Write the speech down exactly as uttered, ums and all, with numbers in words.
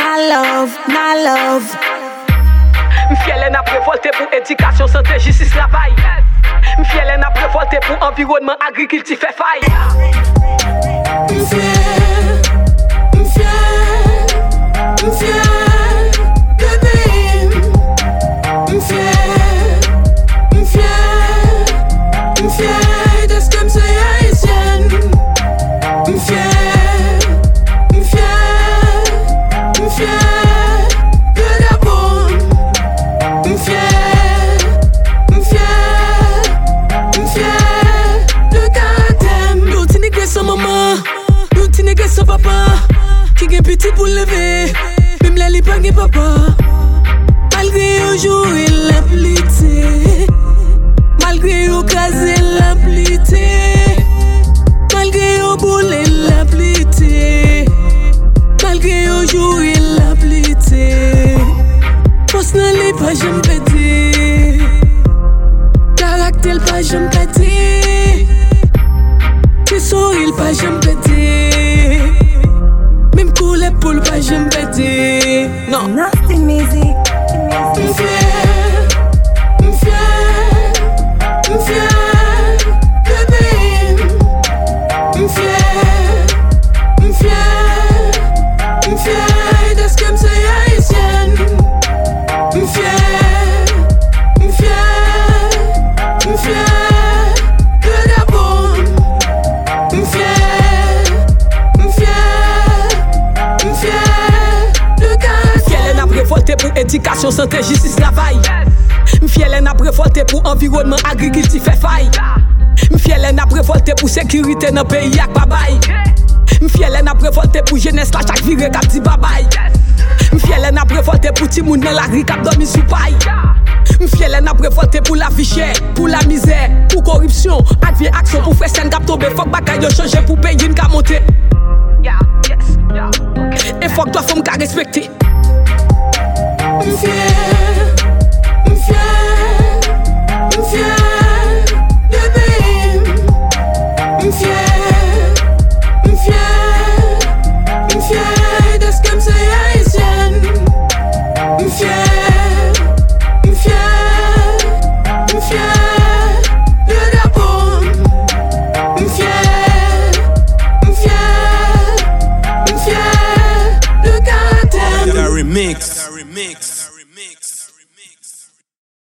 na love, na love. M'fiel n'a prévolté pour éducation, santé, justice, travail. M'fiel n'a prévolté pour environnement, agriculture, fait faille. M'fiel, m'fiel, m'fiel de pays. M'fiel, m'fiel, m'fiel de ce que m'sois haïtienne. M'fiel, m'fiel, m'fiel de la bonne. M'fiel, m'fiel, m'fiel de caractère. Nous t'y négres sans maman, nous t'y négres sans papa. Qui est petit pour lever, même la li pas gen papa. Malgré au jour il la plité, malgré au casé la plité, malgré au boulet la plité, malgré au jour il la plité. Post nan li pas j'aime pété, caractère pas j'aime pété, qui sourire pas j'aime pété, même couleur pour pas j'aime pété. Non, Nasty music. m'fiel, m'fiel, m'fiel de pays. M'fiel, m'fiel, m'fiel de ce que m'sois haïtienne. M'fiel, m'fiel, m'fiel de la bonne. M'fiel, m'fiel, m'fiel de caractère. M'fiel n'a prévolté pour éducation, santé, justice, travail. M'fiel n'a prévolté pour environnement, agriculture, fait faille. M'fiel n'a prévolté pour sécurité dans le pays ak babay. M'fiel n'a prévolté pour jeunesse la chaque viré k'ap di babay. M'fiel n'a prévolté pour ti moun dans la rue k'ap dormi sous paille. M'fiel n'a prévolté pour la vie chère, pour la misère, pour corruption, ak vie action pour faire scène k'ap tomber. Faut que bagay yo changer pour payer une ka monter. Et faut que toi femme ka respecter. M'fiel,